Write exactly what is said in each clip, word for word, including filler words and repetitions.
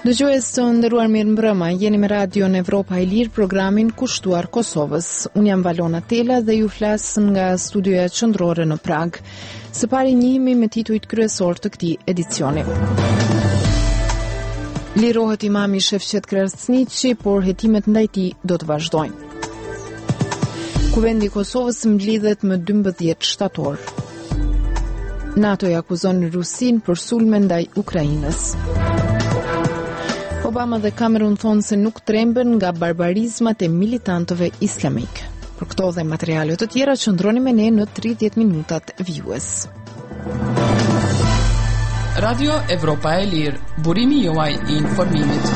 Dëgjues të nderuar, mirë mbrëma, jeni me Radion Evropa e Lirë, programin kushtuar Kosovës. Unë jam Valona Tela dhe ju flas nga studioja qendrore në Prag. Së pari njihemi me titujt kryesor të këtij edicioni. Lirohet imami Shefqet Krasniqi, por hetimet ndaj tij do të vazhdojnë. Kuvendi i Kosovës mblidhet më dymbëdhjetë shtator. NATO i akuzon Rusin për sulme ndaj Ukrainës. Obama dhe Cameron thonë se nuk tremben nga barbarizmat e militantëve islamik. Për këto dhe materiale të tjera qëndroni me ne në tridhjetë minutat vijues. Radio Evropa e Lirë, burimi juaj i informimit.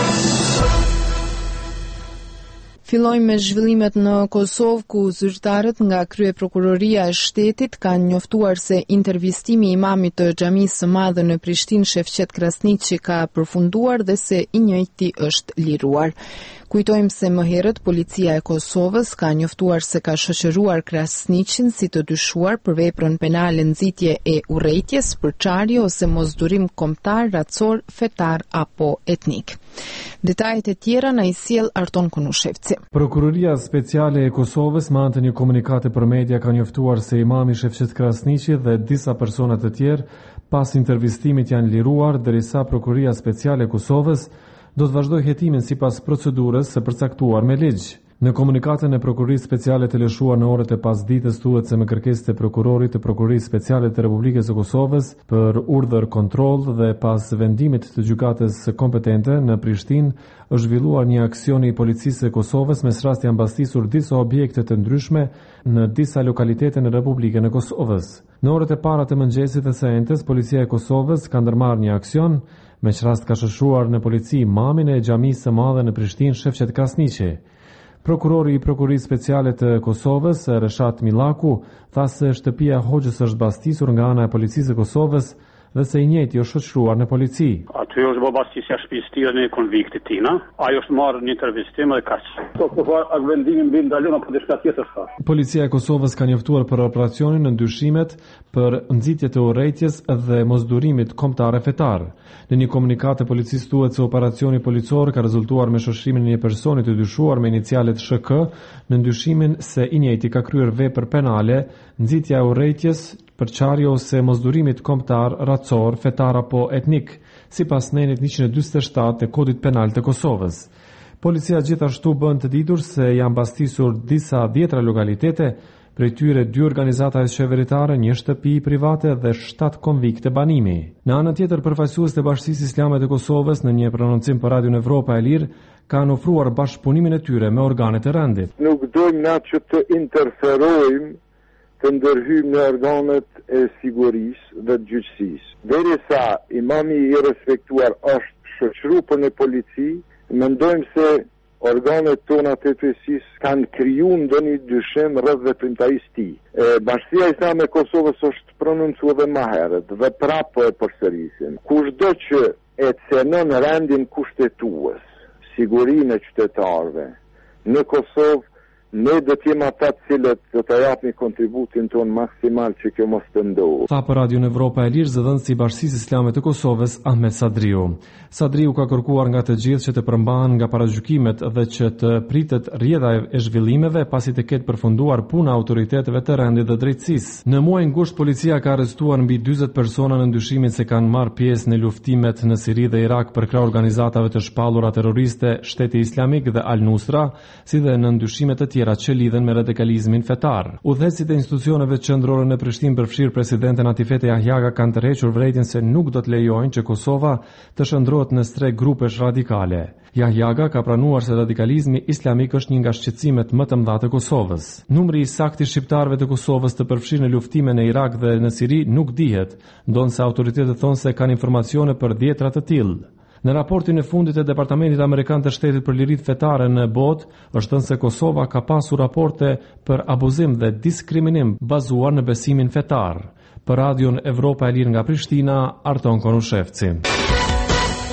Fillojmë me zhvillimet në Kosovë, ku zyrtarët nga krye prokuroria e shtetit kanë njoftuar se intervistimi i imamit të xhamisë së madhe në Prishtinë, Shefqet Krasniqi, ka përfunduar dhe se i njëjti është liruar. Kujtojmë se më herët policia e Kosovës ka njoftuar se ka shoqëruar Krasniqin si të dyshuar për veprën penale nxitje e urrejtjes, përçarje ose mosdurim kombëtar, racor, fetar apo etnik. Detajet e tjera na i sjell Arton Kunushevci. Prokuroria Speciale e Kosovës me anë të një komunikati për media ka njoftuar se imami Shefqet Krasniqi dhe disa persona të tjerë pas intervistimit janë liruar, derisa Prokuroria Speciale e Kosovës do të vazhdoj hetimin sipas procedurës së përcaktuar me ligj. Në komunikatën e Prokurorisë Speciale të lëshuar në orët e pasdites thuhet se me kërkesë të prokurorit të Prokurorisë Speciale të Republikës së Kosovës për urdhër kontroll dhe pas vendimit të gjykatës kompetente në Prishtinë është zhvilluar një aksion i policisë së Kosovës, mes rast janë mbastisur disa objekte të ndryshme në disa lokalitete në Republikën e Kosovës. Në orët e para të mëngjesit të së entes, policia e Kosovës ka ndërmarrë një aksion me që rast ka shëshuar në polici imamin e xhamisë së madhe në Prishtinë, Shefqet Krasniqi. Prokurori i Prokurorisë Speciale të Kosovës, Reshat Millaku, tha se shtëpia e hoxhës është mbastisur nga ana e policisë së Kosovës dhe se i njëjti është shoqëruar në polici. Aty është bë mbastisja shtëpisë tij në konviktit tina. Ai është marrë një intervistim dhe kaq. Po po vendimin mbi ndalon apo diçka tjetër ka. Policia e Kosovës ka njoftuar për operacionin në ndyshimet për nxitje të urrejtjes dhe mosdurimit kombëtar e fetar. Në një komunikat të policisë thuhet se operacioni policor ka rezultuar me shoqërimin e një personi të dyshuar me inicialet Sh K në ndyshimin se i njëjti ka kryer vepër penale, nxitja e urrejtjes, përçarje ose mosdurimit kombëtar, racor, fetar apo etnik, sipas nenit njëqind e dymbëdhjetë e shtatë të Kodit Penal të Kosovës. Policia gjithashtu bën të ditur se janë mbastisur disa dhjetra lokalitete, prej tyre dy organizata qeveritare, një shtëpi private dhe shtatë konvikte banimi. Në anën tjetër, përfaqësues të Bashkisë Islame të Kosovës në një prononcim për Radion Evropa e Lirë kanë ofruar bashkëpunimin e tyre me organet e rendit. Nuk dojmë na që të interferojmë të ndërhyjmë në organet e sigurisë dhe të gjyqësisë. Derisa imami i respektuar është shoqëruar në polici, mendojmë se organet tona të drejtësisë kanë krijuar ndonjë dyshim rreth veprimtarisë së tij. Bashkia Islame e Kosovës është prononcuar edhe më herët dhe prapë e përsërisim. Kushdo që e cenon rendin kushtetues, sigurinë e qytetarëve në Kosovë, ne do të jemi ata të cilët do të japin kontributin ton maksimal që kjo mos të ndodhë. Tha për Radion Evropa e Lirë zëdhënësi i Bashkisë Islame të Kosovës, Ahmet Sadriu. Sadriu ka kërkuar nga të gjithë që të përmbahen nga paragjykimet dhe që të pritet rrjedha e zhvillimeve pasi të ketë përfunduar puna autoriteteve të rendit dhe drejtësisë. Në muajin gusht policia ka arrestuar mbi dyzet persona në ndyshimin se kanë marrë pjesë në luftimet në Siri dhe Irak për krah organizatave të shpallura terroriste Shteti Islamik dhe Al-Nusra, si dhe në ndyshimet e tjera që lidhen me radikalizmin fetar. Udhëheqësit e institucioneve qendrore në Prishtinë përfshirë presidenten Atifete Jahjaga kanë tërhequr vërejtjen se nuk do të lejojnë që Kosova të shndrohet në stre grupesh radikale. Jahjaga ka pranuar se radikalizmi islamik është një nga shqetësimet më të mëdha të Kosovës. Numri i saktë i shqiptarëve të Kosovës të përfshirë në luftime në Irak dhe në Siri nuk dihet, ndonse autoritetet thonë se kanë informacione për dhjetra të tillë. Në raportin e fundit e Departamentit Amerikan të Shtetit për Liritë Fetare në botë, është thënë se Kosova ka pasur raporte për abuzim dhe diskriminim bazuar në besimin fetar. Për Radion Evropa e Lirë nga Prishtina, Arton Konushevci.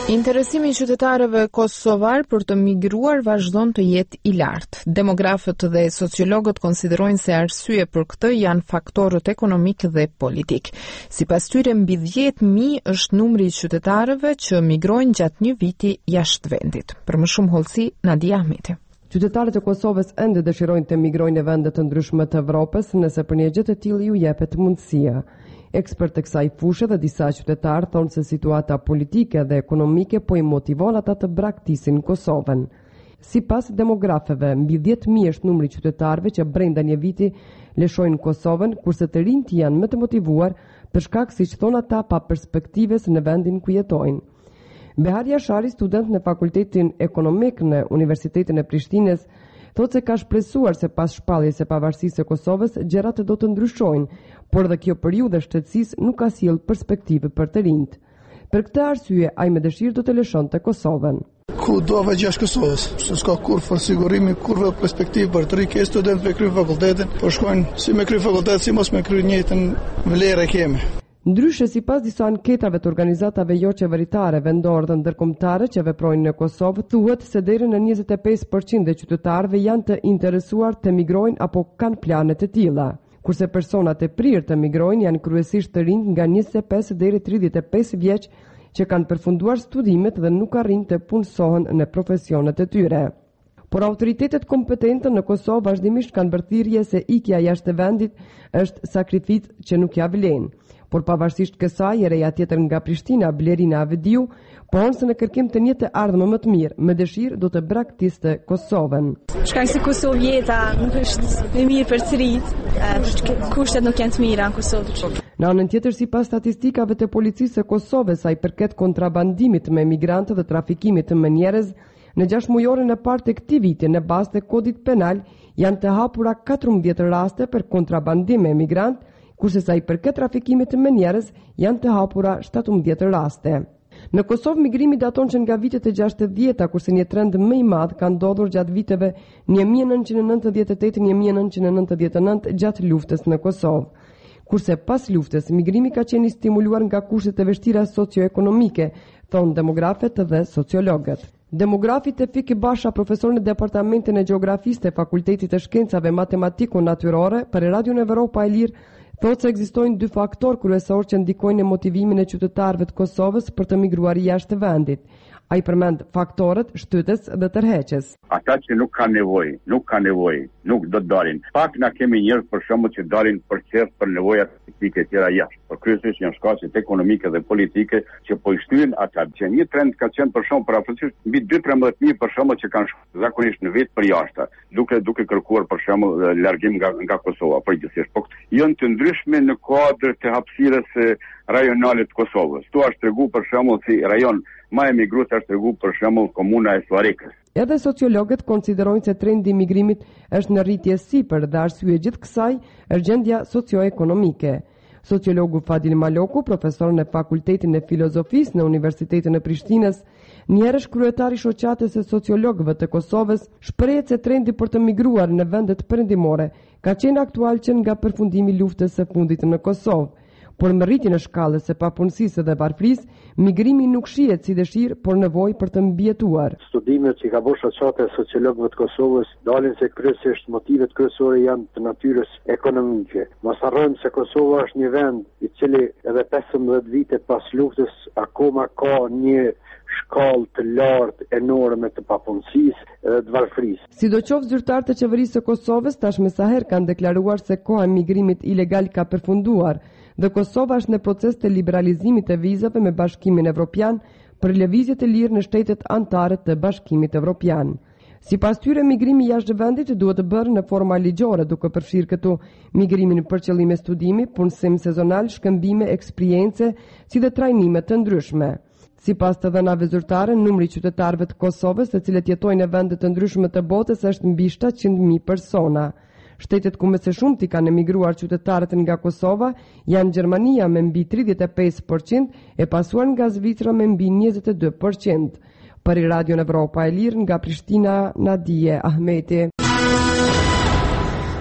Interesimi i qytetarëve kosovar për të migruar vazhdon të jetë i lartë. Demografët dhe sociologët konsiderojnë se arsye për këtë janë faktorët ekonomik dhe politik. Sipas tyre, mbi dhjetë mijë është numri i qytetarëve që migrojnë gjatë një viti jashtë vendit. Për më shumë hollësi, Nadia Ahmeti. Qytetarët e Kosovës ende dëshirojnë të migrojnë në vende të ndryshme të Evropës, nëse për një gjë të tillë ju jepet mundësia. Ekspert e kësaj fushë dhe disa qytetarë thonë se situata politike dhe ekonomike po i motivon ata të braktisin Kosovën. Sipas demografëve, mbi dhjetë mijë është numri i qytetarëve që brenda një viti lëshojnë Kosovën, kurse të rinjt janë më të motivuar për shkak, siç thonë ata, pa perspektives në vendin ku jetojnë. Behar Jashari, student në Fakultetin Ekonomik në Universitetin e Prishtinës, thotë se ka shpresuar se pas shpalljes së pavarësisë së Kosovës gjërat do të ndryshojnë, por dhe kjo periudhë shtetësisë nuk ka sjellë perspektive për të rinjt. Për këtë arsye, ai me dëshirë do të lëshonte Kosovën. Ku do veç jashtë Kosovës, se s'ka kur forsigurimi, kur perspektivë për të ri, ke student me kry fakultetin, po shkojnë si me kry fakultet, si mos me kry njëjtën vlerë e keme. Ndryshe, sipas disa anketave të organizatave jo qeveritare, vendore dhe ndërkombëtare që veprojnë në Kosovë, thuhet se deri në njëzet e pesë përqind e qytetarëve janë të interesuar të migrojnë apo kanë plane të tilla, kurse personat e prirë të migrojnë janë kryesisht të rinj nga njëzet e pesë deri tridhjetë e pesë vjeç që kanë përfunduar studimet dhe nuk arrin të punësohen në profesionet e tyre. Por autoritetet kompetente në Kosovë vazhdimisht kanë bërthirrje se ikja jashtë vendit është sakrificë që nuk ja vlen. Por pavarësisht kësaj, ereja tjetër nga Prishtina, Blerina Avediu, pohon se në kërkim të një të ardhme më të mirë, me dëshirë do të braktiste Kosovën. Shkak se Kosovë jeta nuk është e mirë për të rinjt, kushtet nuk janë të mira në Kosovë. Në anën tjetër, sipas statistikave të policisë së Kosovës, sa i përket kontrabandimit me emigrantë dhe trafikimit me njerëz, në gjashtë mujorin e parë të këtij viti, në bazë të kodit penal, janë të hapura katërmbëdhjetë raste për kontrabandim me emigrantë, kurse sa i përket trafikimit me njerëz janë të hapura shtatëmbëdhjetë raste. Në Kosovë migrimi daton që nga vitet e gjashtëdhjeta, kurse një trend më i madh ka ndodhur gjatë viteve një mijë e nëntëqind e nëntëdhjetë e tetë - një mijë e nëntëqind e nëntëdhjetë e nëntë gjatë luftës në Kosovë. Kurse pas luftës migrimi ka qenë i stimuluar nga kushtet e vështira socio-ekonomike, thonë demografët dhe sociologët. Demografi Tefik Basha, profesor në Departamentin e Gjeografisë të Fakultetit të Shkencave Matematiko-Natyrore për Radion Evropa e Lirë, thotë se ekzistojnë dy faktorë kryesor që ndikojnë në motivimin e qytetarëve të Kosovës për të migruar jashtë vendit. Ai përmend faktorët shtytës dhe tërheqës. Ata që nuk kanë nevojë, nuk kanë nevojë, nuk do të dalin. Pak na kemi njerëz për shembull që dalin për çert për nevojat politike të tjera jashtë. Por kryesisht janë shkaqe ekonomike dhe politike që po i shtyn ata. Që një trend ka qenë për shembull për afërsisht mbi dy tridhjetë mijë për shembull që kanë shkuar zakonisht në vit për jashtë, duke duke kërkuar për shembull largim nga nga Kosova, përgjithsisht. Po janë të ndryshme në kuadër të hapësirës rajonale të Kosovës. Tu është tregu për shembull si rajon më emigrues është tregu për shembull komuna e Suarikës. Edhe sociologët konsiderojnë se trendi i migrimit është në rritje sipër dhe arsye gjithë kësaj është gjendja socio-ekonomike. Sociologu Fadil Maloku, profesor në Fakultetin e Filozofisë në Universitetin e Prishtinës, njerësh kryetari i shoqatës së sociologëve të Kosovës, shprehet se trendi për të migruar në vendet perëndimore ka qenë aktual që nga përfundimi i luftës së fundit në Kosovë. Por me rritjen e shkallës së papunësisë dhe varfërisë, migrimi nuk shihet si dëshirë, por nevojë për të mbijetuar. Studimet që ka bërë shoqata e sociologëve të Kosovës dalin se kryesisht motivet kryesore janë të natyrës ekonomike. Mos harrojmë se Kosova është një vend i cili edhe pesëmbëdhjetë vite pas luftës akoma ka një shkallë të lartë enorme të papunësisë dhe të varfërisë. Sidoqoftë zyrtarët e qeverisë së Kosovës tashmë sa herë kanë deklaruar se koha e migrimit ilegal ka përfunduar dhe Kosova është në proces të liberalizimit të vizave me Bashkimin Evropian për lëvizje të lirë në shtetet anëtare të Bashkimit Evropian. Sipas tyre, migrimi jashtë vendit duhet të bërë në forma ligjore, duke përfshirë këtu migrimin për qëllime studimi, punësim sezonal, shkëmbime, eksperiencë, si dhe trajnime të ndryshme. Sipas të dhënave zyrtare, numri i qytetarëve të Kosovës, të cilët jetojnë në vende të ndryshme të botës, është mbi shtatëqind mijë persona. Shtetet ku më së shumti kanë emigruar qytetarët nga Kosova janë Gjermania me mbi tridhjetë e pesë përqind e pasuar nga Zvicra me mbi njëzet e dy përqind. Për Radion Evropa e Lirë nga Prishtina, Nadia Ahmeti.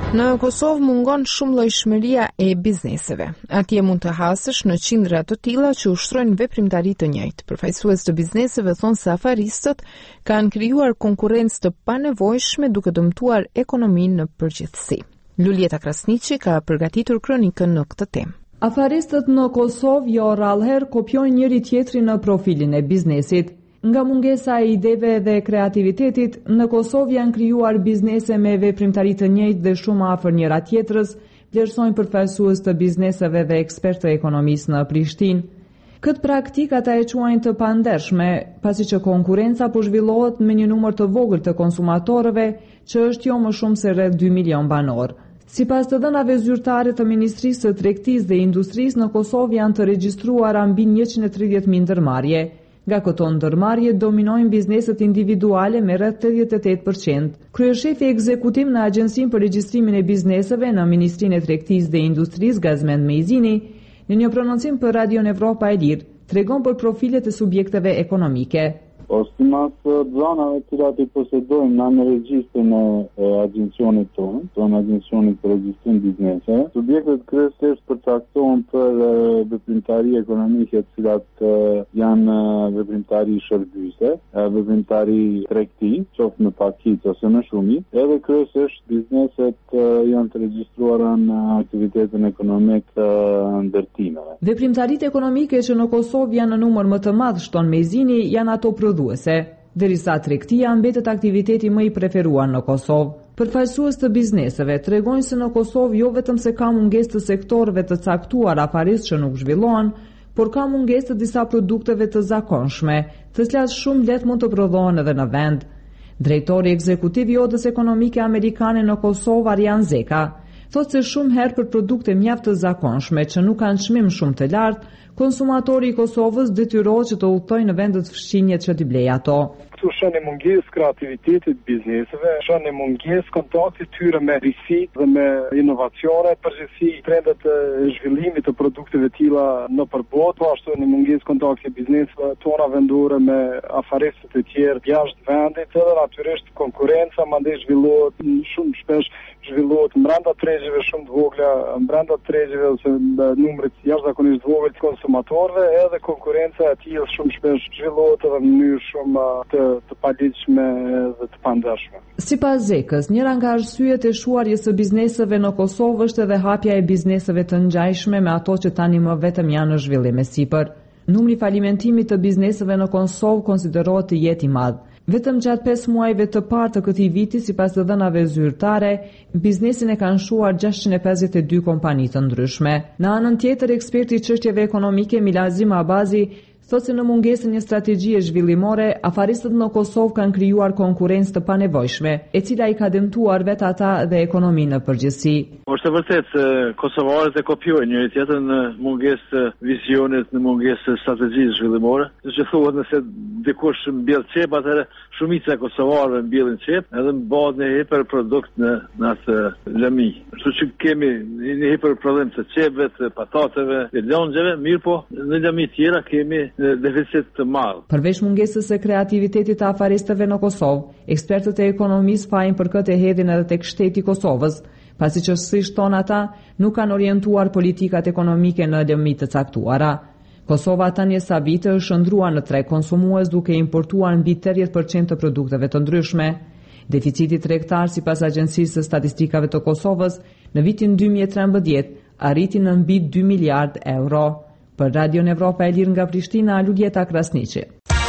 Në Kosovë mungon shumë llojshmëria e bizneseve. Atje mund të hasësh në qindra të tilla që ushtrojnë veprimtari të njëjtë. Përfaqësues të bizneseve thonë se afaristët kanë krijuar konkurrencë të panevojshme duke dëmtuar ekonominë në përgjithësi. Lulieta Krasniqi ka përgatitur kronikën në këtë temë. Afaristët në Kosovë jo rrallëherë kopjojnë njëri tjetrin në profilin e biznesit. Nga mungesa e ideve dhe kreativitetit, në Kosovë janë krijuar biznese me veprimtari të njëjtë dhe shumë afër njëra tjetrës, vlerësojnë përfaqësues të bizneseve dhe ekspertë të ekonomisë në Prishtinë. Këtë praktik ata e quajnë të pandershme, pasi që konkurenca po zhvillohet me një numër të vogël të konsumatorëve, që është jo më shumë se rreth dy milion banor. Sipas të dhënave zyrtare të Ministrisë së Tregtisë dhe Industrisë, në Kosovë janë të regjistruara mbi njëqind e tridhjetë mijë ndërmarrje. Nga këto ndërmarrje dominojnë bizneset individuale me rreth tetëdhjetë e tetë përqind. Kryeshefi ekzekutiv në Agjencinë për Regjistrimin e Bizneseve në Ministrinë e Tregtisë dhe Industrisë, Gazmend Mejzini, në një prononcim për Radion Evropa e Lirë, tregon për profilet e subjekteve ekonomike. O simas dhanave të cilat i posedojmë në regjistrin e agjencionit tonë, tonë agjencionit për regjistrim biznese, subjektet kryesisht përcaktohen për veprimtari ekonomike të cilat janë veprimtari shërbyse, veprimtari tregti, qoftë në pakicë ose në shumicë, edhe kryesisht bizneset janë të regjistruara në aktivitetin ekonomik të ndërtimeve. Veprimtaritë ekonomike që në Kosovë janë në numër më të madh, shton Mejzini, janë ato prodhuese, derisa tregtia mbetet aktiviteti më i preferuar në Kosovë. Përfaqësues të bizneseve tregojnë se në Kosovë jo vetëm se ka mungesë të sektorëve të caktuar afarisë që nuk zhvillohen, por ka mungesë të disa produkteve të zakonshme, të cilat shumë lehtë mund të prodhohen edhe në vend. Drejtori ekzekutiv i Odës Ekonomike Amerikane në Kosovë, Arjan Zeka, thotë se shumë herë për produkte mjaft të zakonshme që nuk kanë çmim shumë të lartë, konsumatori i Kosovës detyrohet që të udhtojë në vendet fshинjet që t'i blejë ato. Këtu shën e mungesë kreativitetit bizneseve, shën e mungesë kontaktit tyre me risit dhe me inovacione, përgjithësi trendet e zhvillimit të produkteve tilla në përbot, po ashtu në mungesë kontaktit bizneseve tona vendore me afaristët e tjerë jashtë vendit, edhe natyrisht konkurenca mandej zhvillohet shumë shpesh zhvillohet brenda tregjeve shumë të vogla, brenda tregjeve ose numrit jashtëzakonisht të vogël të konsumatorëve, edhe konkurenca e tillë shumë shpesh zhvillohet edhe në mënyrë shumë të të paligjshme dhe të pandershme. Sipas Zekës, njëra nga arsyet e shuarjes së bizneseve në Kosovë është edhe hapja e bizneseve të ngjajshme me ato që tani më vetëm janë në zhvillim e sipër. Numri i falimentimit të bizneseve në Kosovë konsiderohet të jetë i madh. Vetëm gjatë pesë muajve të parë të këtij viti, sipas të dhënave zyrtare, biznesin e kanë shuar gjashtëqind e pesëdhjetë e dy kompani të ndryshme. Në anën tjetër, eksperti i çështjeve ekonomike Milazim Abazi thotë se në mungesën e strategjie zhvillimore, afaristët në Kosovë kanë krijuar konkurrencë të panevojshme, e cila i ka dëmtuar vetë ata dhe ekonominë në përgjithësi. Është vërtet se kosovarët e kopjojnë njëri tjetrën në mungesë të vizionit, në mungesë të strategjisë zhvillimore. Siç e thuat, nëse dikush mbjell çep, atëherë shumica e kosovarëve mbjellin çep, edhe bëhet një hiperprodukt në në atë lëmi. Kështu që kemi një hiperprodhim të çepëve, të patateve, të lëngjeve, mirë po në lëmi tjera kemi deficit të madh. Përveç mungesës së kreativitetit të afaristëve në Kosovë, ekspertët e ekonomisë fajin për këtë e hedhin edhe tek shteti i Kosovës, pasi që si shton ata nuk kanë orientuar politikat ekonomike në lëmi të caktuara. Kosova tani sa vite është shndruar në treg konsumues duke importuar mbi tridhjetë përqind të produkteve të ndryshme. Deficiti tregtar sipas Agjencisë së Statistikave të Kosovës në vitin dy mijë e trembëdhjetë arriti në mbi dy miliard euro. Për Radion Evropa e Lirë nga Prishtina, Lulieta Krasniqi.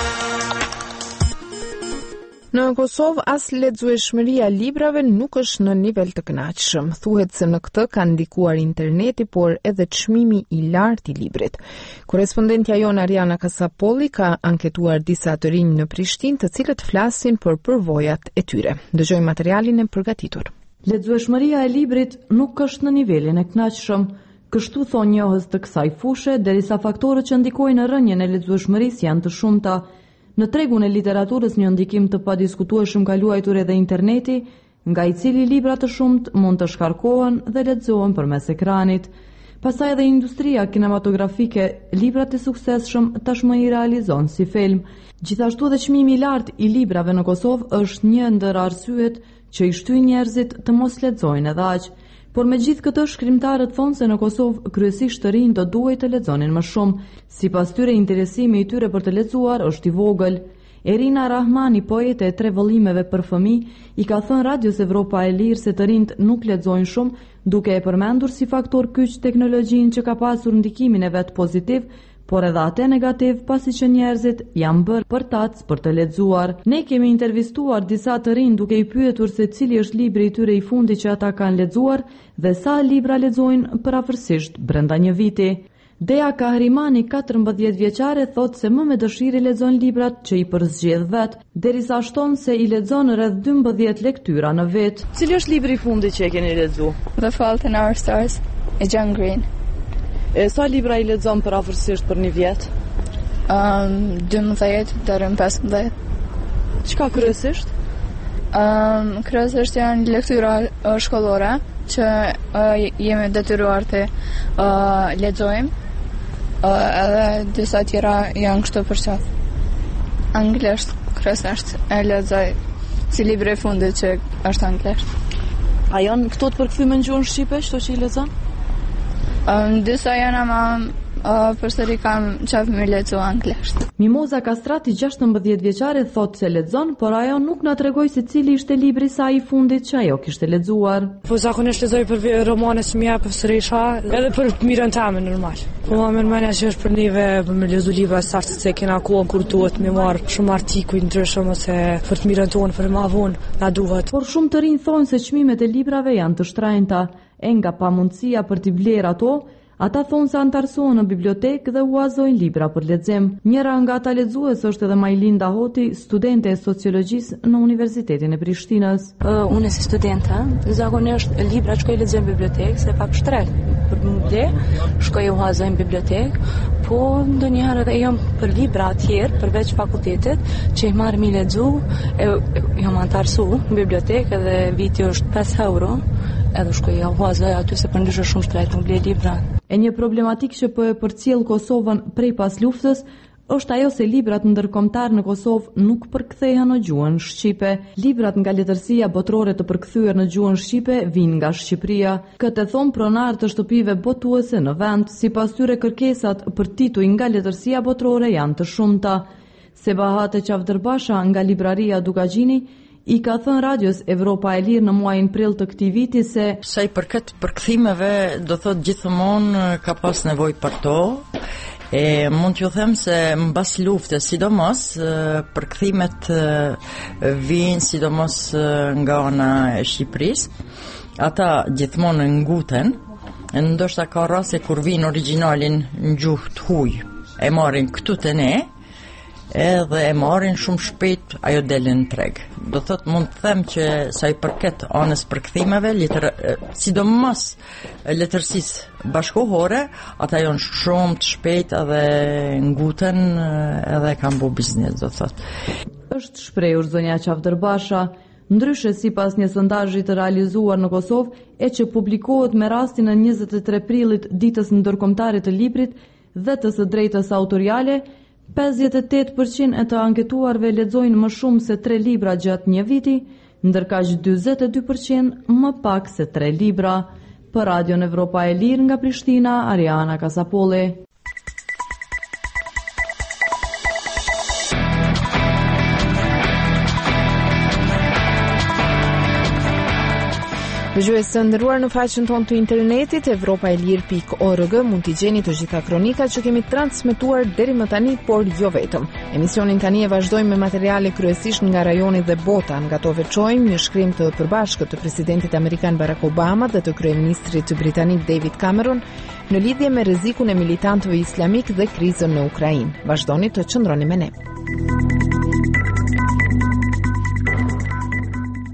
Në Kosovë, as lexueshmëria librave nuk është në nivel të kënaqshëm. Thuhet se në këtë ka ndikuar interneti, por edhe çmimi i lartë i librit. Korrespondentja jon Ariana Kasapolli ka anketuar disa të rinj në Prishtinë, të cilët flasin për përvojat e tyre. Dëgjojmë materialin e përgatitur. Lexueshmëria e librit nuk është në nivelin e kënaqshëm. Kështu thonë njohës të kësaj fushë, derisa faktorët që ndikojnë në rënjen e lexueshmërisë janë të shumta. Në tregun e literaturës një ndikim të padiskutueshëm ka luajtur edhe interneti, nga i cili libra të shumt mund të shkarkohen dhe lexohen përmes ekranit. Pastaj edhe industria kinematografike, librat e suksesshëm tashmë i realizon si film. Gjithashtu edhe çmimi i lartë i librave në Kosovë është një ndër arsyet që i shtyn njerëzit të mos lexojnë edhe aq. Por me gjithë këtë, shkrimtarët thonë se në Kosovë kryesisht të rinj do duhej të lexonin më shumë. Sipas tyre, interesimi i tyre për të lexuar është i vogël. Erina Rahmani, poete e tre vëllimeve për fëmijë, i ka thënë Radios Evropa e Lirë se të rinjt nuk lexojnë shumë, duke e përmendur si faktor kyç teknologjinë që ka pasur ndikimin e vet pozitiv, por edhe atë negativ, pasi që njerëzit janë bërë përtac për të lexuar. Ne kemi intervistuar disa të rinj duke i pyetur se cili është libri i tyre i fundit që ata kanë lexuar dhe sa libra lexojnë përafërsisht brenda një viti. Dea Kahrimani, katërmbëdhjetë vjeçare, thotë se më me dëshirë lexon librat që i përzgjedh vet, derisa shton se i lexon rreth dymbëdhjetë lektyra në vit. Cili është libri i fundit që e keni lexuar? The Fault in Our Stars, e John Green. E sa libra i lexon përafërsisht për një vjet? Um, dymbëdhjetë deri në pesëmbëdhjetë. Çka kryesisht? Um, kryesisht janë lektyra uh, shkollore që uh, jemi detyruar të uh, lexojmë. Uh, edhe disa tjera janë kështu për çfarë. Anglisht kryesisht e lexoj si libri i fundit që është anglisht. A janë këto të përkthyme në gjuhën shqipe, çto që i lexon? Um, disa janë ama uh, përsëri kam qef me lexu anglisht. Mimoza Kastrati, gjashtëmbëdhjetë vjeçare, thotë se lexon, por ajo nuk na tregoi se cili ishte libri i saj i fundit që ajo kishte lexuar. Po zakonisht lexoj për romane që më jep sërisha, edhe për mirën time normal. Po më mendja që është për neve për me lexu libra saktë se kena kohën kur duhet me marr shumë artikuj ndryshëm ose për të mirën tonë për më vonë na duhet. Por shumë të rinj thonë se çmimet e librave janë të shtrenjta, e nga pamundësia për t'i bler ato, ata thonë se antarësohen në bibliotekë dhe huazojnë libra për lexim. Njëra nga ata lexues është edhe Majlinda Hoti, studente e sociologjisë në Universitetin e Prishtinës. Uh, unë si studente, zakonisht libra shkoj lexoj në bibliotekë, se pak shtrek për më ble, shkoj huazoj në bibliotekë, po ndonjëherë edhe jam për libra të tjerë përveç fakultetit që i marr mi lexu, e, e, jam antarësu në bibliotekë dhe viti është pesë euro. Edhe shkoj ja huazoj aty se përndryshe shumë shtrejt më ble libra. E një problematik që po e përcjell Kosovën prej pas luftës është ajo se librat ndërkombëtar në Kosovë nuk përkthehen në gjuhën shqipe. Librat nga letërsia botërore të përkthyer në gjuhën shqipe vijnë nga Shqipëria. Këtë thon pronar të shtëpive botuese në vend, sipas tyre kërkesat për tituj nga letërsia botërore janë të shumta. Sebahate Qavdërbasha nga libraria Dukagjini i ka thënë Radios Evropa e Lirë në muajin prill të këtij viti se sa i përket përkthimeve, do thot gjithmonë ka pas nevojë për to. E mund t'ju them se mbas luftës, sidomos përkthimet vijnë sidomos nga ana e Shqipërisë. Ata gjithmonë nguten, ndoshta ka raste kur vijnë origjinalin në gjuhë të huaj. E marrin këtu te ne, edhe e marrin shumë shpejt, ajo delin në treg. Do thot mund të them që sa i përket anës përkthimeve, letër, sidomos letërsisë bashkohore, ata janë shumë të shpejt edhe nguten edhe kanë bu biznes, do thot. Është shprehur zonja Qavdërbasha, ndryshe sipas një sondazhi të realizuar në Kosovë, e që publikohet me rastin e njëzet e tre prillit, ditës ndërkombëtare të librit dhe të së drejtës autoriale, pesëdhjetë e tetë përqind e të anketuarve lexojnë më shumë se tre libra gjatë një viti, ndërkaq dyzet e dy përqind më pak se tre libra. Për Radion Evropa e Lirë nga Prishtina, Ariana Kasapolli. Dëgjues të nderuar, në faqen tonë të internetit evropaelir pikë org mund t'i gjeni të gjitha kronikat që kemi transmetuar deri më tani, por jo vetëm. Emisionin tani e vazhdojmë me materiale kryesisht nga rajoni dhe bota. Nga to veçojmë një shkrim të përbashkët të presidentit amerikan Barack Obama dhe të kryeministrit britanik David Cameron në lidhje me rrezikun e militantëve islamik dhe krizën në Ukrainë. Vazhdoni të qëndroni me ne.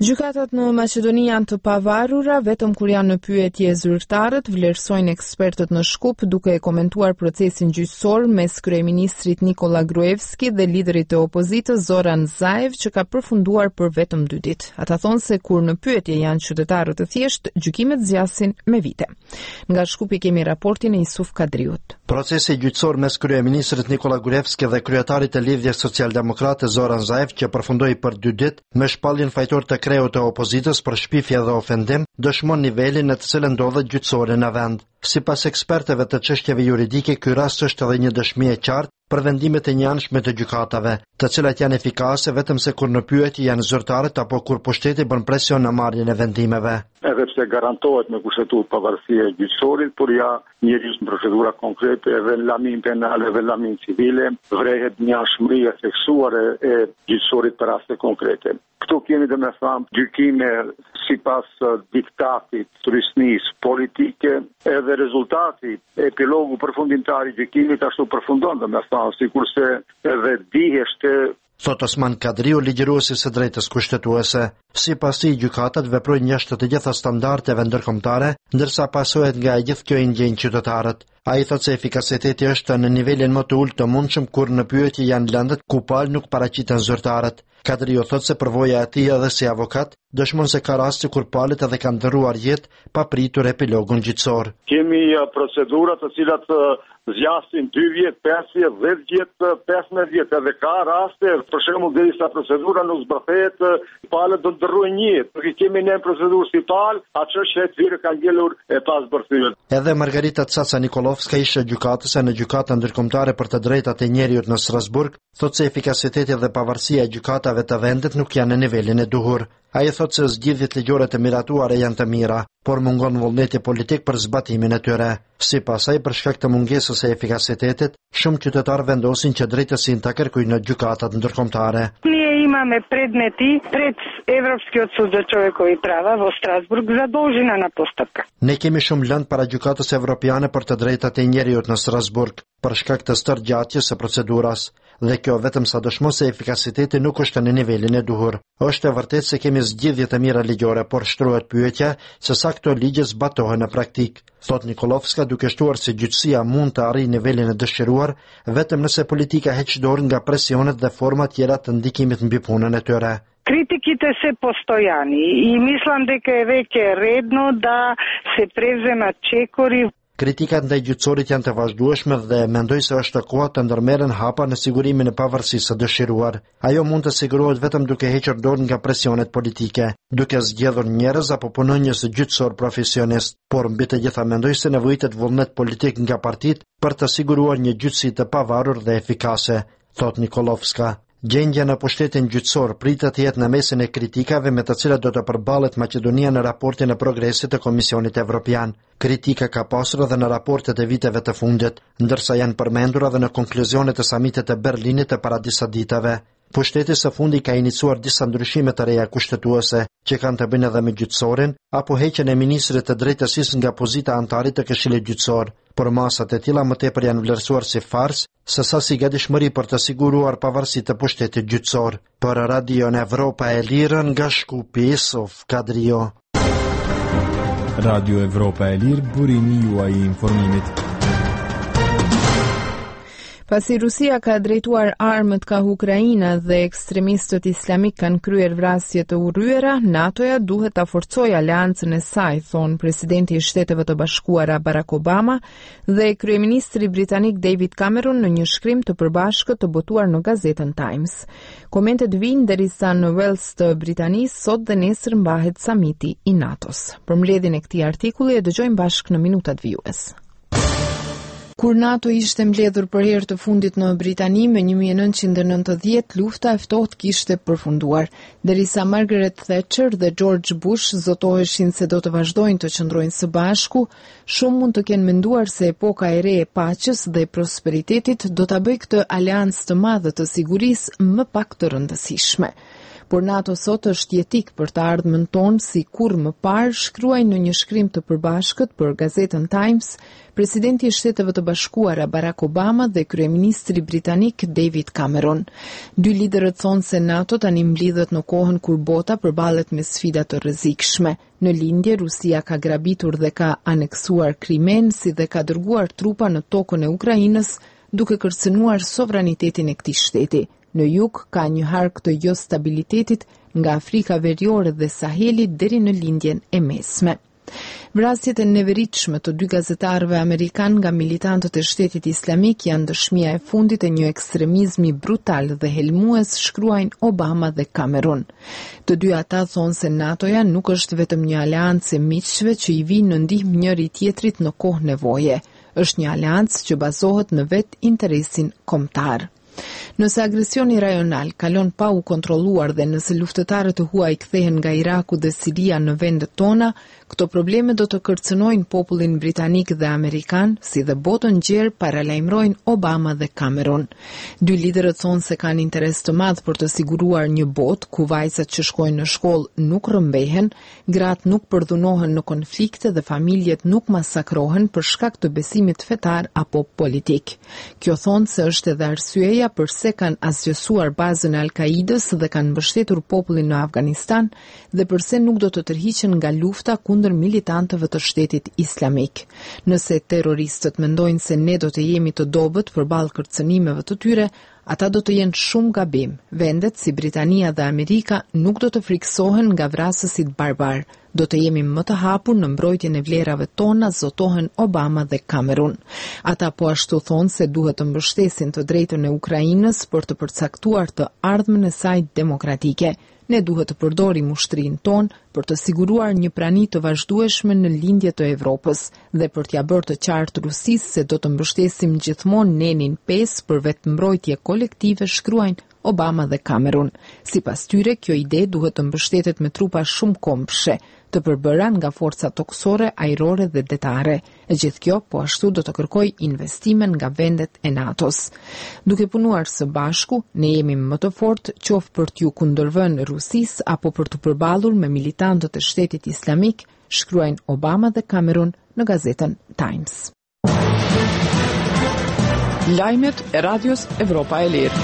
Gjykatat në Maqedoni janë të pavarura vetëm kur janë në pyetje zyrtarët, vlerësojnë ekspertët në Shkup duke e komentuar procesin gjyqësor mes kryeministrit Nikola Gruevski dhe liderit të opozitës Zoran Zaev, që ka përfunduar për vetëm dy ditë. Ata thonë se kur në pyetje janë qytetarë të thjeshtë, gjykimet zgjasin me vite. Nga Shkupi kemi raportin e Isuf Kadriut. Procesi gjyqësor mes kryeministrit Nikola Gruevski dhe kryetarit të Lidhjes Socialdemokrate Zoran Zaev, që përfundoi për dy ditë me shpalljen fajtor të kreut të opozitës për shpifje dhe ofendim, dëshmon nivelin në të cilën ndodhet gjyqësori në vend. Sipas ekspertëve të çështjeve juridike, ky rast është edhe një dëshmi e qartë për vendimet e njanshme të gjykatave, të cilat janë efikase vetëm se kur në pyetje janë zyrtarët apo kur pushteti bën presion në marrjen e vendimeve. Edhe pse garantohet me kushtetuar pavarësia e gjyqësorit, por ja njërisht në procedura konkrete edhe në lamin penal edhe në lamin civile, vrehet njanshmëria theksuare e gjyqësorit për raste konkrete. Këtu kemi dhe me thamë gjykime si pas diktatit të rysnisë politike, edhe rezultati, epilogu përfundimtar i gjykimit ashtu përfundon dhe me thamë, si kurse edhe diheshte. Thot Osman Kadriu, ligjëruesi së drejtës kushtetuese. Sipas tij, gjykatat veprojnë jashtë të gjitha standardeve ndërkombëtare, ndërsa pasohet nga e gjithë kjo i ndjejnë qytetarët. Ai thotë se efikasiteti është në nivelin më të ulët të mundshëm kur në pyetje janë lëndët ku palë nuk paraqiten zyrtarët. Kadriu thotë se përvoja e tij edhe si avokat dëshmon se ka raste kur palët edhe kanë dërruar jetë pa pritur epilogun gjyqësor. Kemi procedura të cilat zgjasin dy vjet, pesë vjet, dhjetë vjet, pesëmbëdhjetë vjet, edhe ka raste, për shembull derisa procedura nuk zbërthehet, palët do të dërrojnë jetë. Porque kemi një procedurë si palë, atë që e tyre kanë ngelur e pas zbërthyer. Edhe Margarita Caca Nikolovska, ishte gjykatëse në gjykatën ndërkombëtare për të drejtat e njeriut në Strasburg, thotë se efikasiteti dhe pavarësia e gjykatave të vendit nuk janë në nivelin e duhur. Ai thotë se zgjidhjet ligjore të miratuara janë të mira, por mungon vullneti politik për zbatimin e tyre. Sipas ai, për shkak të mungesës së efikasitetit, shumë qytetarë vendosin që drejtësinë ta kërkojnë në gjykatat ndërkombëtare. Ние имаме предмети пред Европскиот суд за човекови права во Страсбург задолжена на постапка. Ne kemi shumë lëndë para gjykatës evropiane për të drejtat e njeriut në Strasburg, për shkak të stërgjatjes së proceduras, dhe kjo vetëm sa dëshmon se efikasiteti nuk është në nivelin e duhur. Është e vërtetë se kemi zgjidhje të mira ligjore, por shtrohet pyetja se sa këto ligje zbatohen në praktik. Thot Nikolovska, duke shtuar se gjyqësia mund të arrijë nivelin e dëshiruar vetëm nëse politika heq dorë nga presionet dhe forma tjera të ndikimit mbi punën e tyre. Критиките се постојани и мислам дека е веќе редно да се превземат чекори. Kritikat ndaj gjyqësorit janë të vazhdueshme dhe mendoj se është koha të ndërmerren hapa në sigurimin e pavarësisë së dëshiruar. Ajo mund të sigurohet vetëm duke hequr dorë nga presionet politike, duke zgjedhur njerëz apo punonjës gjyqësor profesionist, por mbi të gjitha mendoj se nevojitet vullnet politik nga partitë për të siguruar një gjyqësi të pavarur dhe efikase, thot Nikolovska. Gjendja në pushtetin gjyqësor pritet të jetë në mesin e kritikave me të cilat do të përballet Maqedonia në raportin e progresit të Komisionit Evropian. Kritika ka pasur edhe në raportet e viteve të fundit, ndërsa janë përmendur edhe në konkluzionet e samitit të Berlinit e para disa ditave. Pushteti së fundi ka iniciuar disa ndryshime të reja kushtetuese, që kanë të bëjnë edhe me gjyqësorin, apo heqjen e ministrit të drejtësisë nga pozita antarit të Këshillit Gjyqësor, por masat e tilla më tepër janë vlerësuar si fars, se sa si gatishmëri për të siguruar pavarësi të pushtetit gjyqësor. Për Radion Evropa e Lirë, nga Shkupi, Isuf Kadrio. Radio Evropa e Lirë, burimi juaj i informimit. Pasi Rusia ka drejtuar armët ka Ukraina dhe ekstremistët islamik kanë kryer vrasje të urryera, NATO-ja duhet ta forcojë aleancën e saj, thon presidenti i Shteteve të Bashkuara Barack Obama dhe kryeministri britanik David Cameron në një shkrim të përbashkët të botuar në gazetën Times. Komentet vijnë derisa në Wales të Britanisë sot dhe nesër mbahet samiti i NATO-s. Për mbledhjen e këtij artikulli e dëgjojmë bashkë në minutat vijues. Kur NATO ishte mbledhur për herë të fundit në Britani me një mijë e nëntëqind e nëntëdhjetë, lufta e ftohtë kishte përfunduar, derisa Margaret Thatcher dhe George Bush zotoheshin se do të vazhdojnë të qëndrojnë së bashku, shumë mund të kenë menduar se epoka e re e paqes dhe prosperitetit do ta bëjë këtë aleancë të madhe të sigurisë më pak të rëndësishme. Por NATO sot është jetik për të ardhmen tonë si kur më parë, shkruaj në një shkrim të përbashkët për gazetën Times, presidenti i Shteteve të Bashkuara Barack Obama dhe kryeministri britanik David Cameron. Dy liderët thonë se NATO tani mblidhet në kohën kur bota përballet me sfida të rrezikshme. Në lindje, Rusia ka grabitur dhe ka aneksuar Krimen, si dhe ka dërguar trupa në tokën e Ukrainës, duke kërcënuar sovranitetin e këtij shteti. Në jug ka një hark të jo stabilitetit nga Afrika Veriore dhe Saheli deri në lindjen e mesme. Vrasjet e neveritshme të dy gazetarëve amerikan nga militantët e Shtetit Islamik janë dëshmia e fundit e një ekstremizmi brutal dhe helmues, shkruajnë Obama dhe Cameron. Të dy ata thonë se NATO-ja nuk është vetëm një aleancë e miqshve që i vijnë në ndihmë njëri tjetrit në kohë nevoje. Është një aleancë që bazohet në vetë interesin kombëtar. Nëse agresioni rajonal kalon pa u kontrolluar dhe nëse luftëtarët e huaj kthehen nga Iraku dhe Siria në vendet tona, këto probleme do të kërcënojnë popullin britanik dhe amerikan, si dhe botën gjerë, paralajmërojnë Obama dhe Cameron. Dy liderët thonë se kanë interes të madh për të siguruar një botë ku vajzat që shkojnë në shkollë nuk rrëmbehen, gratë nuk përdhunohen në konflikte dhe familjet nuk masakrohen për shkak të besimit fetar apo politik. Kjo thonë se është edhe arsyeja përse kanë asgjësuar bazën e Al-Qaidës dhe kanë mbështetur popullin në Afganistan dhe përse nuk do të tërhiqen nga lufta kundër militantëve të Shtetit Islamik. Nëse terroristët mendojnë se ne do të jemi të dobët përballë kërcënimeve të tyre, ata do të jenë shumë gabim. Vendet si Britania dhe Amerika nuk do të friksohen nga vrasësit barbar. Do të jemi më të hapur në mbrojtjen e vlerave tona, zotohen Obama dhe Cameron. Ata po ashtu thonë se duhet të mbështesin të drejtën e Ukrainës për të përcaktuar të ardhmen e saj demokratike. Ne duhet të përdorim ushtrinë tonë për të siguruar një prani të vazhdueshme në lindje të Evropës dhe për t'ia bërë të qartë Rusisë se do të mbështesim gjithmonë nenin pesë për vetëmbrojtje kolektive, shkruajnë Obama dhe Cameron. Sipas tyre, kjo ide duhet të mbështetet me trupa shumë kombëshe, të përbëra nga forca toksore, ajrore dhe detare. E gjithë kjo po ashtu do të kërkoj investime nga vendet e NATO-s. Duke punuar së bashku, ne jemi më të fortë, qoftë për t'ju kundërvënë Rusisë apo për të përballur me militantët e Shtetit Islamik, shkruajnë Obama dhe Cameron në gazetën Times. Lajmet e Radios Evropa e Lirë.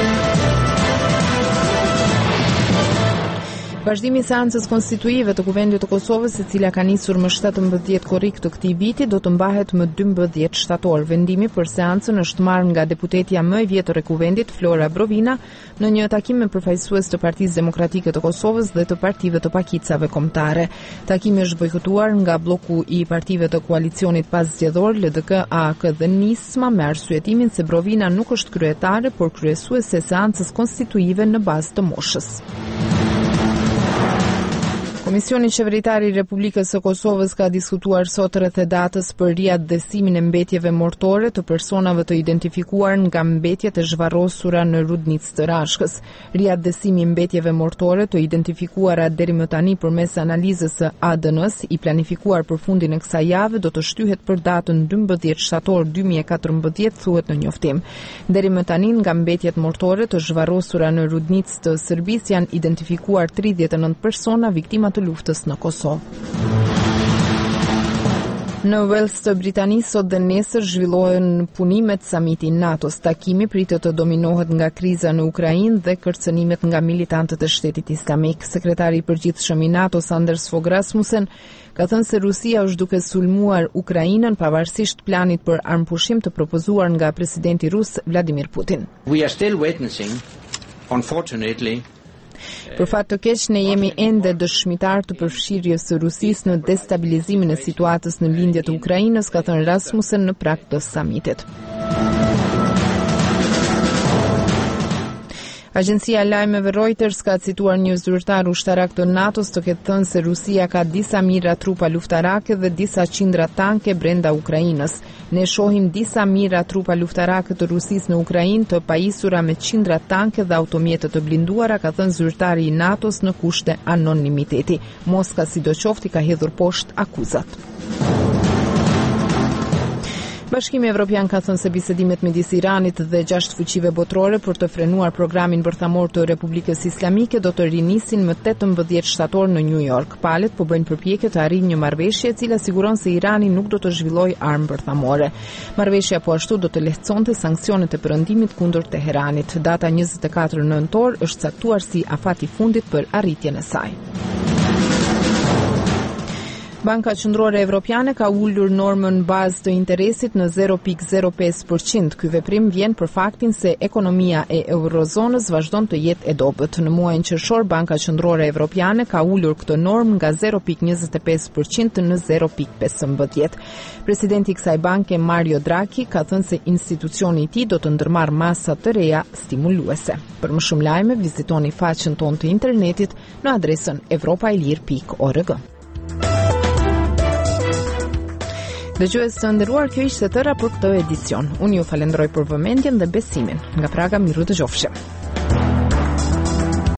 Vazhdimi i seancës konstituive të Kuvendit të Kosovës, e cila ka nisur më shtatëmbëdhjetë korrik të këtij viti, do të mbahet më dymbëdhjetë shtator. Vendimi për seancën është marrë nga deputetja më e vjetër e Kuvendit, Flora Brovina, në një takim me përfaqësues të Partisë Demokratike të Kosovës dhe të partive të pakicave kombëtare. Takimi është bojkotuar nga bloku i partive të koalicionit paszgjedhor L D K, A A K dhe Nisma me arsyetimin se Brovina nuk është kryetare, por kryesuese e seancës konstituive në bazë të moshës. Komisioni Qeveritar i Republikës së Kosovës ka diskutuar sot rreth e datës për riaddesimin e mbetjeve mortore të personave të identifikuar nga mbetjet e zhvarrosura në Rudnicë të Rashkës. Riaddesimi i mbetjeve mortore të identifikuara deri më tani përmes analizës së A D N-s i planifikuar për fundin e kësaj jave do të shtyhet për datën dymbëdhjetë shtator dy mijë e katërmbëdhjetë, thuhet në njoftim. Deri më tani nga mbetjet mortore të zhvarrosura në Rudnicë të Serbisë janë identifikuar tridhjetë e nëntë persona viktima të luftës në Kosovë. Në Wales të Britanisë sot dhe nesër zhvillohen punimet samiti NATO-s. Takimi pritet të dominohet nga kriza në Ukrainë dhe kërcënimet nga militantët e Shtetit Islamik. Sekretari i përgjithshëm i NATO-s Anders Fogh Rasmussen ka thënë se Rusia është duke sulmuar Ukrainën pavarësisht planit për armpushim të propozuar nga presidenti rus Vladimir Putin. We are still witnessing, unfortunately, Për fat të keq, ne jemi ende dëshmitar të përfshirjes së Rusisë në destabilizimin e situatës në lindje të Ukrainës, ka thënë Rasmussen në prag të samitit. Agjencia e lajmeve Reuters ka cituar një zyrtar ushtarak të NATO-s të ketë thënë se Rusia ka disa mijëra trupa luftarake dhe disa qindra tanke brenda Ukrainës. Ne shohim disa mijëra trupa luftarake të Rusisë në Ukrainë të pajisura me qindra tanke dhe automjete të blinduara, ka thënë zyrtari i NATO-s në kushte anonimiteti. Moska sidoqoftë ka hedhur poshtë akuzat. Bashkimi Evropian ka thënë se bisedimet midis Iranit dhe gjashtë fuqive botërore për të frenuar programin bërthamor të Republikës Islamike do të rinisin më tetëmbëdhjetë shtator në New York. Palët po bëjnë përpjekje të arrijnë një marrëveshje e cila siguron se Irani nuk do të zhvillojë armë bërthamore. Marrëveshja po ashtu do të lehtësonte sanksionet e perëndimit kundër Teheranit. Data njëzet e katër nëntor është caktuar si afati i fundit për arritjen e saj. Banka Qendrore Evropiane ka ulur normën bazë të interesit në zero pikë zero pesë përqind. Ky veprim vjen për faktin se ekonomia e eurozonës vazhdon të jetë e dobët. Në muajin qershor, Banka Qendrore Evropiane ka ulur këtë normë nga zero pikë njëzet e pesë përqind në zero pikë pesëmbëdhjetë. Presidenti i kësaj banke, Mario Draghi, ka thënë se institucioni i tij do të ndërmarrë masa të reja stimuluese. Për më shumë lajme, vizitoni faqen tonë të internetit në adresën evropailir pikë org. Dëgjues të nderuar, kjo ishte tëra për këtë edicion. Unë ju falenderoj për vëmendjen dhe besimin. Nga Praga, miru dëgjofshim.